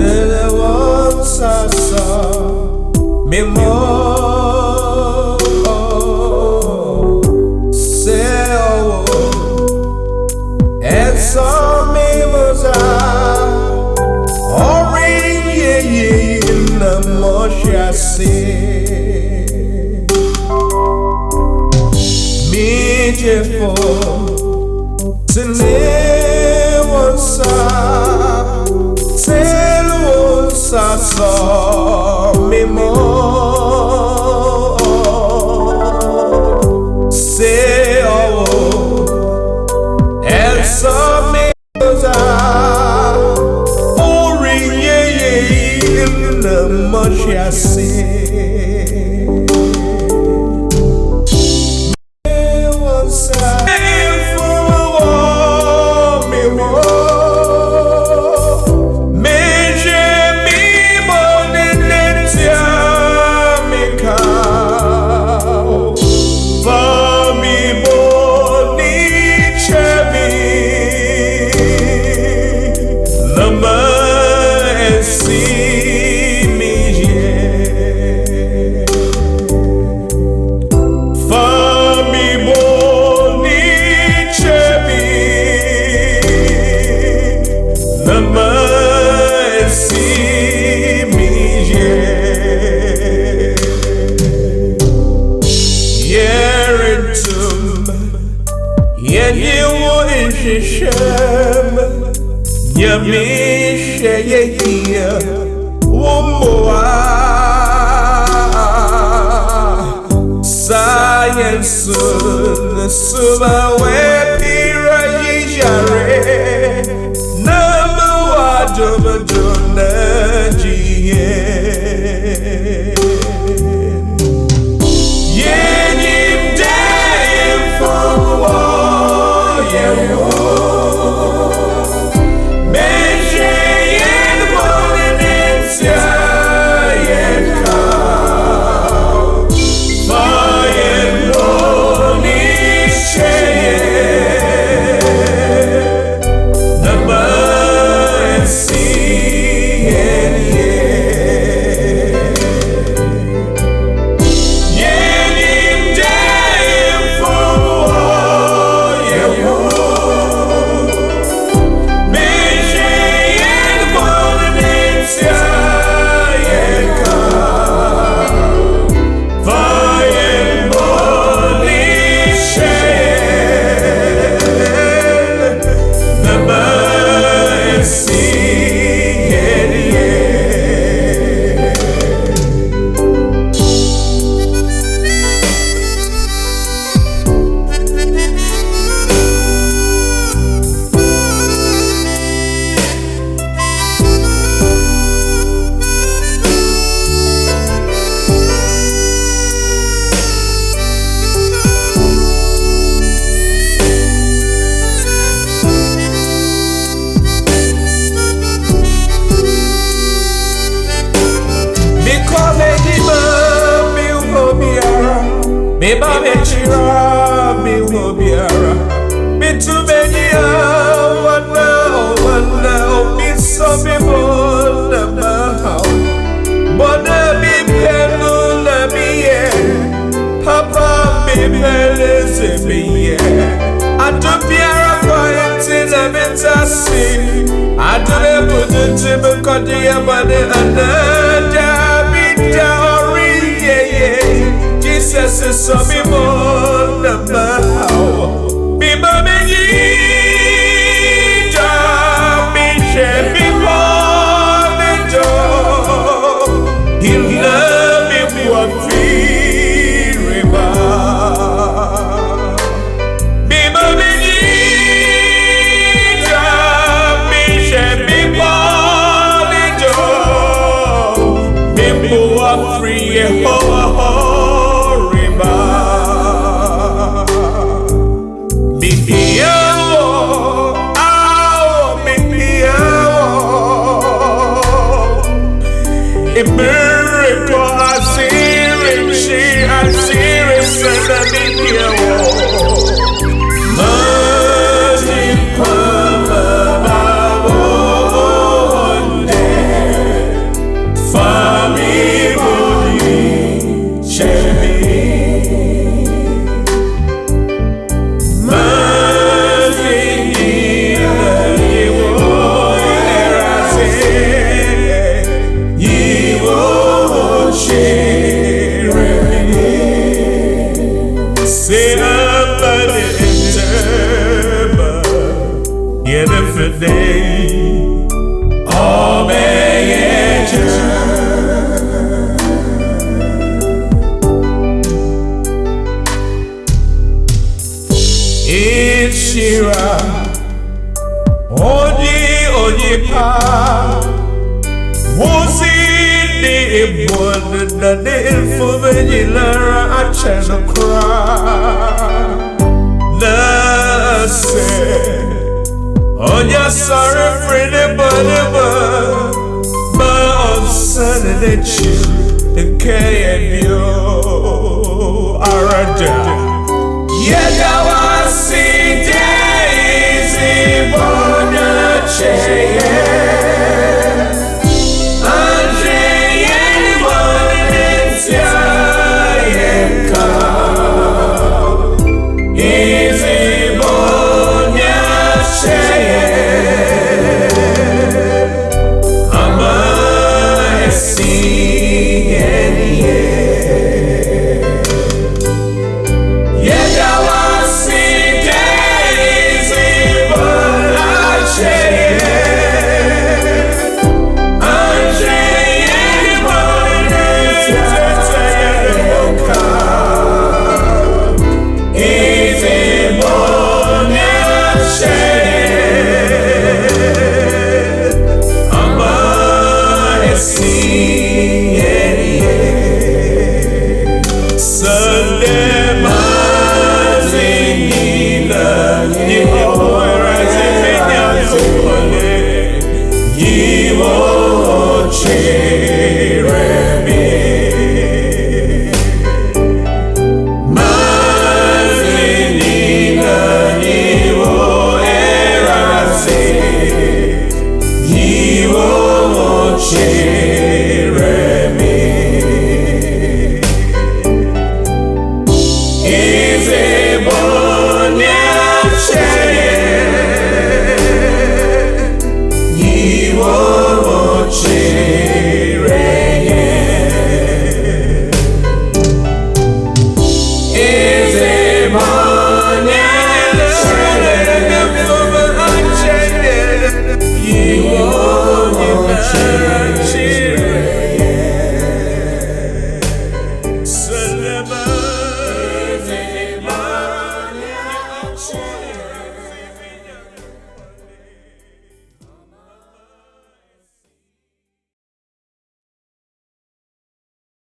the ones I saw me more say oh and saw me was or in the much I see me jefo I saw me more say oh and saw me in the much I see Science suba we pira yare number one dona jiye yenim day for war Beba bechira mi hobiara bitu benia wana mi so be bona ma bona mi penu na mi papa mi pele se mi adopiara point na mentasi adore budute me kodia bane anada mi daori Jesus is so me more than how be mommy me share me more than joy he love me for free be mommy me share me more than joy me for free a miracle, I see it, I see it, send a video. buona del fumegilara a cielo cry. Nase, ogni sorry friend but on Saturday chill and KNU Araja. Yadawa see Daisy Bonache. See